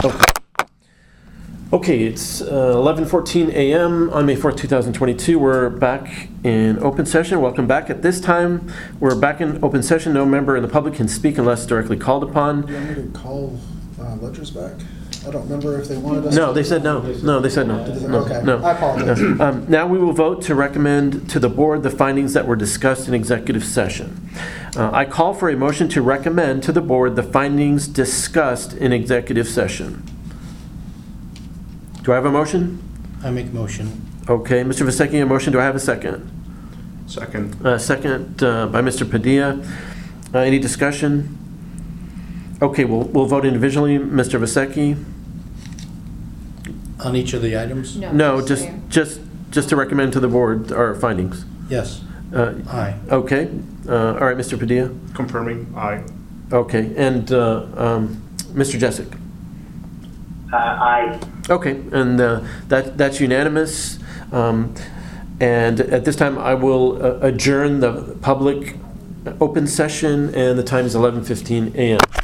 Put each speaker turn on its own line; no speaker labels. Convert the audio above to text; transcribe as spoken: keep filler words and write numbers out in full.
Okay. Okay, it's uh, eleven fourteen a m on May fourth, two thousand twenty-two. We're back in open session. Welcome back. At this time, we're back in open session. No member in the public can speak unless directly called upon.
Do you want me to call uh, Ledgers back? I don't remember if they wanted us
No,
to.
they said no. No, they said no.
Did they-
No,
Okay,
no.
I apologize.
Um, Now we will vote to recommend to the board the findings that were discussed in executive session. Uh, I call for a motion to recommend to the board the findings discussed in executive session. Do I have a motion?
I make a motion.
Okay, Mister Vasecki, a motion. Do I have a second?
Second.
Uh, Second uh, by Mister Padilla. Uh, Any discussion? Okay, we'll, we'll vote individually. Mister Vasecki?
On each of the items?
No, just, just, just to recommend to the board our findings.
Yes.
Uh,
Aye.
Okay, uh, all right, Mister Padilla?
Confirming, aye.
Okay, and uh, um, Mister Jessic?
Uh, aye.
Okay, and uh, that, that's unanimous. Um, And at this time, I will uh, adjourn the public open session, and the time is eleven fifteen a m